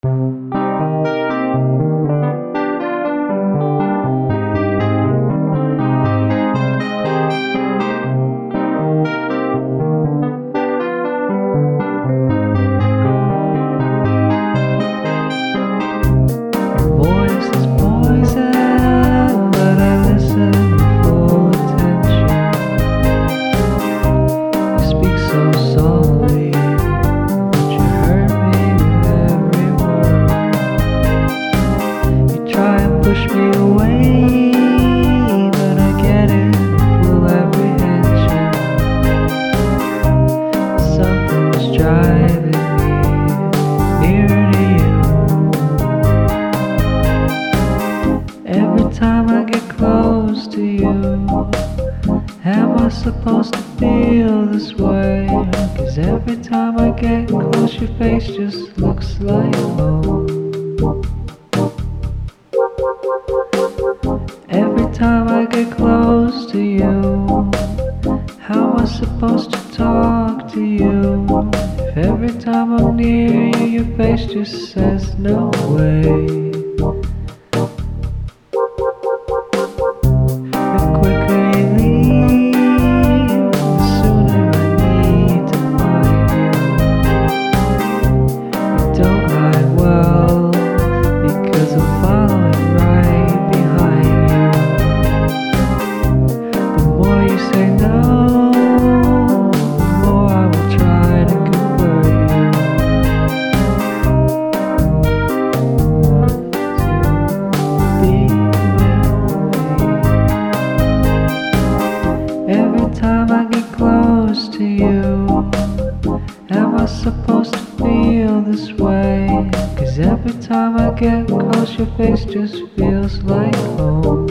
Voice is poison, but I listen with full attention. You speak so softly, but you hurt me with every word. You try and push me away, but I get it with full apprehension. Something's driving me nearer to you. Every time I get close to you, am I supposed to feel this way? 'Cause every time I get close, your face just looks like home. Every time I get close to you, how am I supposed to talk to you? If every time I'm near you, your face just says no way. Every time I get close to you, am I supposed to feel this way? 'Cause every time I get close, your face just feels like home.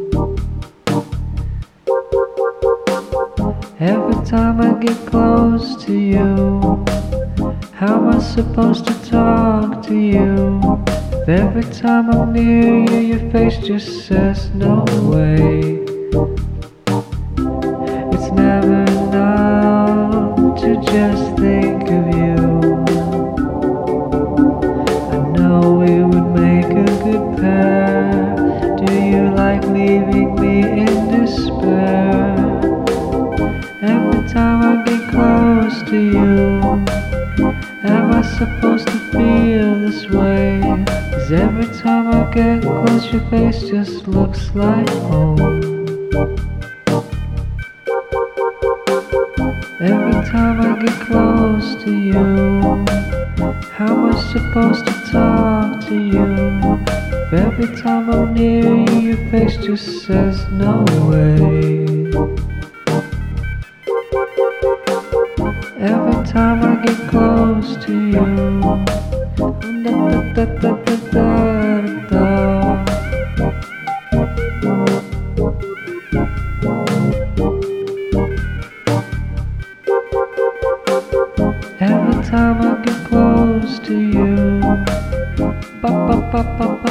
Every time I get close to you, how am I supposed to talk to you? Every time I'm near you, your face just says no way. It's never enough to just think of you. I know we would make a good pair. Do you like leaving me in despair? Every time I get close to you, am I supposed to feel this way? 'Cause every time I get close, your face just looks like home. Every time I get close to you, how am I supposed to talk to you? If every time I'm near you, your face just says no way. Every time I get close to you, da da da da da da. Every time I get close to you, ba ba ba ba